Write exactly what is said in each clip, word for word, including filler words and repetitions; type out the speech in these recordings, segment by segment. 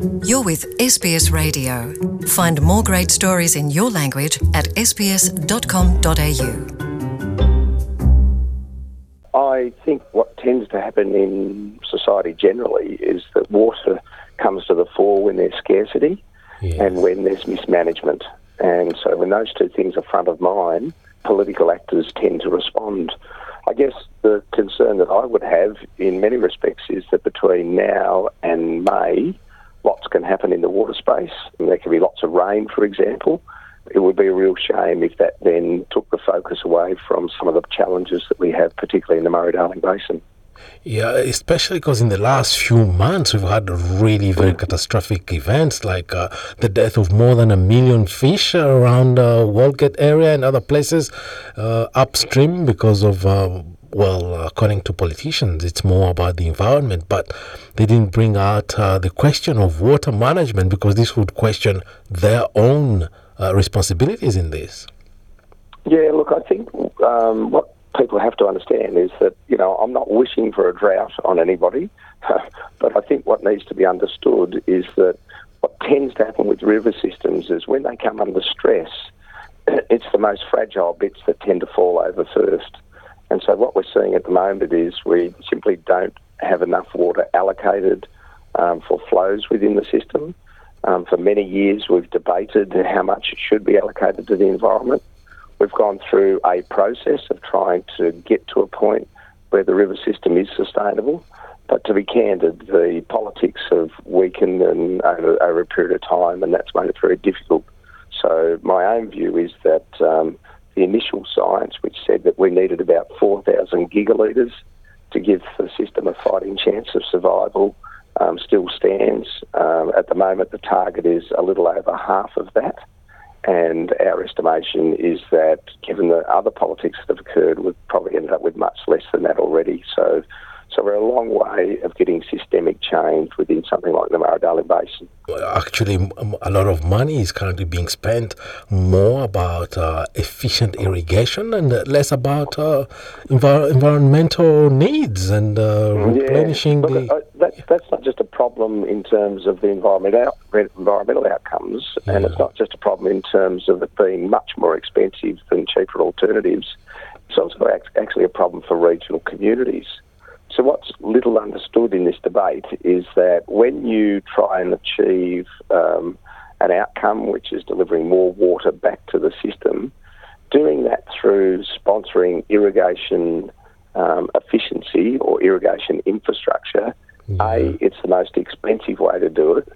You're with S B S Radio. Find more great stories in your language at s b s dot com dot a u. I think what tends to happen in society generally is that water comes to the fore when there's scarcity Yes. and when there's mismanagement. And so when those two things are front of mind, political actors tend to respond. I guess the concern that I would have in many respects is that between now and May, lots can happen in the water space. There can be lots of rain, for example. It would be a real shame if that then took the focus away from some of the challenges that we have, particularly in the Murray-Darling Basin. Yeah, especially because in the last few months we've had really very catastrophic events like uh, the death of more than a million fish around uh, Walgett area and other places uh, upstream because of, uh, well, according to politicians, it's more about the environment, but they didn't bring out uh, the question of water management because this would question their own uh, responsibilities in this. Yeah, look, I think um, what people have to understand is that, you know, I'm not wishing for a drought on anybody, but I think what needs to be understood is that what tends to happen with river systems is when they come under stress, it's the most fragile bits that tend to fall over first. And so what we're seeing at the moment is we simply don't have enough water allocated um, for flows within the system. Um, for many years we've debated how much should be allocated to the environment. We've gone through a process of trying to get to a point where the river system is sustainable. But to be candid, the politics have weakened and over, over a period of time, and that's made it very difficult. So my own view is that um, the initial science, which said that we needed about four thousand gigalitres to give the system a fighting chance of survival, um, still stands. Um, at the moment, the target is a little over half of that. And our estimation is that, given the other politics that have occurred, we've probably ended up with much less than that already. So so we're a long way of getting systemic change within something like the Murray-Darling Basin. Actually, m- a lot of money is currently being spent more about uh, efficient irrigation and less about uh, envir- environmental needs and uh, replenishing yeah. Look, the... uh, that's, that's not just a problem in terms of the environmental, environmental outcomes, Yeah. and it's not just a problem in terms of it being much more expensive than cheaper alternatives. It's also act- actually a problem for regional communities. So what's little understood in this debate is that when you try and achieve um, an outcome which is delivering more water back to the system, doing that through sponsoring irrigation um, efficiency or irrigation infrastructure, Yeah. A, it's the most expensive way to do it.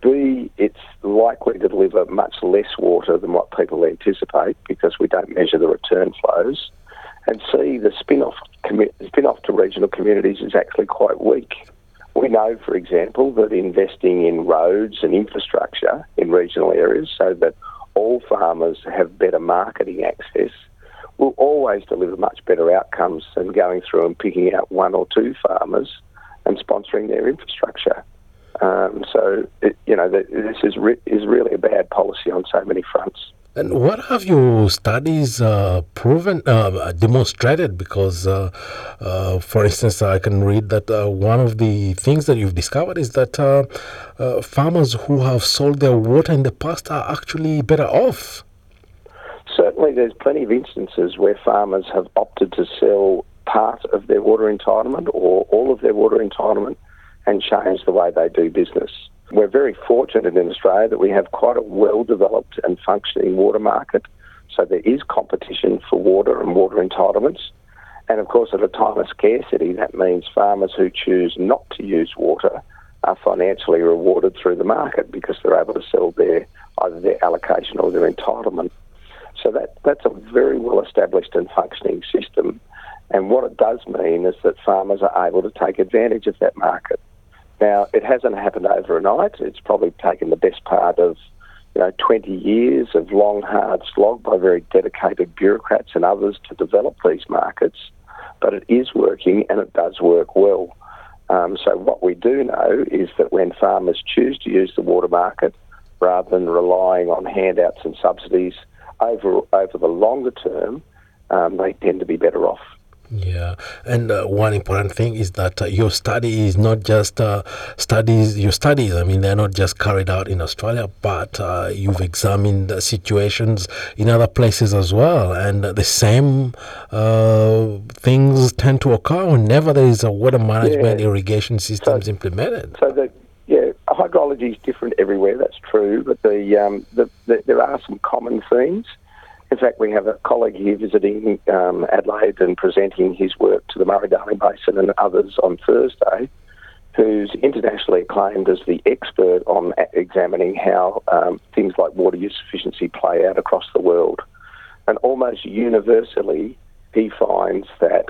B, it's likely to deliver much less water than what people anticipate because we don't measure the return flows. And C, the spin-off, commi- spin-off to regional communities is actually quite weak. We know, for example, that investing in roads and infrastructure in regional areas so that all farmers have better marketing access will always deliver much better outcomes than going through and picking out one or two farmers and sponsoring their infrastructure. Um, so, it, you know, the, this is re- is really a bad policy on so many fronts. And what have your studies uh, proven, uh, demonstrated? Because, uh, uh, for instance, I can read that uh, one of the things that you've discovered is that uh, uh, farmers who have sold their water in the past are actually better off. Certainly there's plenty of instances where farmers have opted to sell part of their water entitlement or all of their water entitlement and change the way they do business. We're very fortunate in Australia that we have quite a well-developed and functioning water market. So there is competition for water and water entitlements. And of course, at a time of scarcity, that means farmers who choose not to use water are financially rewarded through the market because they're able to sell their either their allocation or their entitlement. So that that's a very well-established and functioning system. And what it does mean is that farmers are able to take advantage of that market. Now, it hasn't happened overnight. It's probably taken the best part of, you know, twenty years of long, hard slog by very dedicated bureaucrats and others to develop these markets. But it is working, and it does work well. Um, so what we do know is that when farmers choose to use the water market rather than relying on handouts and subsidies, over over the longer term, um, they tend to be better off. Yeah, and uh, one important thing is that uh, your study is not just uh, studies, your studies, I mean, they're not just carried out in Australia, but uh, you've examined uh, situations in other places as well. And uh, the same uh, things tend to occur whenever there is a water management Yeah. irrigation systems So- implemented. So the yeah, hydrology is different everywhere. That's true, but the, um, the, the there are some common themes. In fact, we have a colleague here visiting um, Adelaide and presenting his work to the Murray-Darling Basin and others on Thursday, who's internationally acclaimed as the expert on a- examining how um, things like water use efficiency play out across the world. And almost universally, he finds that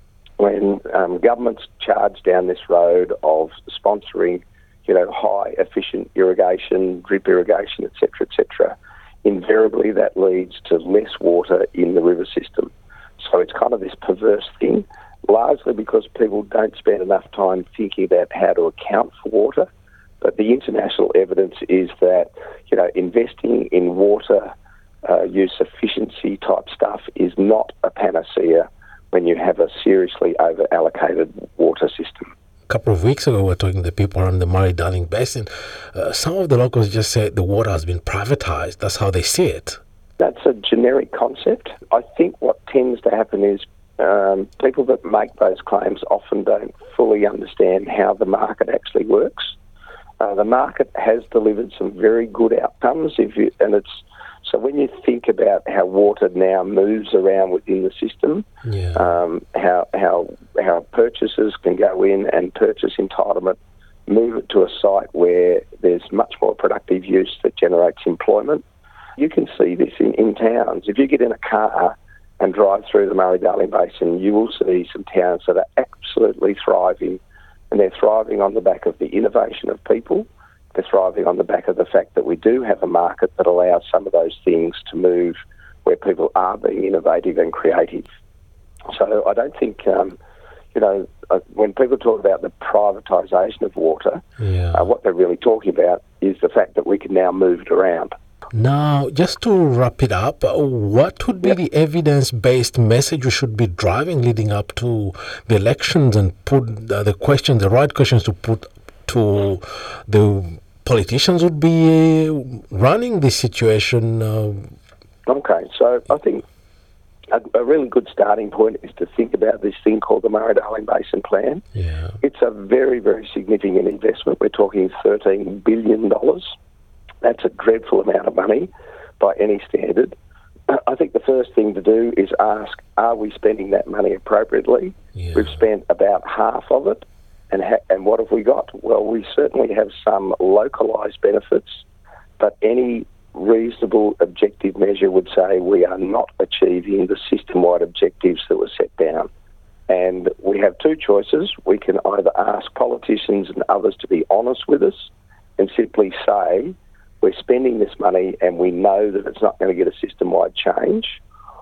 when um, governments charge down this road of sponsoring, you know, high efficient irrigation, drip irrigation, et cetera, et cetera, invariably that leads to less water in the river system. So it's kind of this perverse thing, largely because people don't spend enough time thinking about how to account for water. But the international evidence is that, you know, investing in water uh, use efficiency type stuff is not a panacea when you have a seriously over-allocated water system. A couple of weeks ago, we were talking to people around the Murray-Darling Basin. Uh, some of the locals just said the water has been privatized. That's how they see it. That's a generic concept. I think what tends to happen is um, people that make those claims often don't fully understand how the market actually works. Uh, the market has delivered some very good outcomes, if you, and it's so when you think about how water now moves around within the system, Yeah. um, how how how purchasers can go in and purchase entitlement, move it to a site where there's much more productive use that generates employment. You can see this in, in towns. If you get in a car and drive through the Murray-Darling Basin, you will see some towns that are absolutely thriving, and they're thriving on the back of the innovation of people. They're thriving on the back of the fact that we do have a market that allows some of those things to move where people are being innovative and creative. So I don't think, um, you know, uh, when people talk about the privatisation of water, Yeah. uh, what they're really talking about is the fact that we can now move it around. Now, just to wrap it up, uh, what would be Yep. the evidence-based message we should be driving leading up to the elections, and put uh, the questions, the right questions to put to the politicians would be uh, running this situation? Uh, Okay, so I think a, a really good starting point is to think about this thing called the Murray-Darling Basin Plan. yeah. It's a very, very significant investment. We're talking thirteen billion dollars. That's a dreadful amount of money by any standard. I think the first thing to do is ask, are we spending that money appropriately? Yeah. We've spent about half of it, and ha- and what have we got? Well, we certainly have some localised benefits, but any reasonable objective measure would say we are not achieving the system-wide objectives that were set down. And we have two choices. We can either ask politicians and others to be honest with us and simply say, we're spending this money and we know that it's not going to get a system-wide change,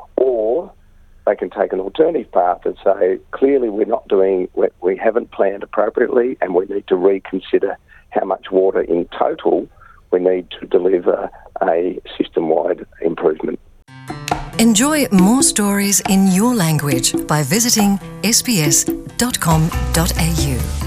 or they can take an alternative path and say, clearly we're not doing, we, we haven't planned appropriately and we need to reconsider how much water in total we need to deliver a system-wide improvement. Enjoy more stories in your language by visiting s b s dot com dot a u.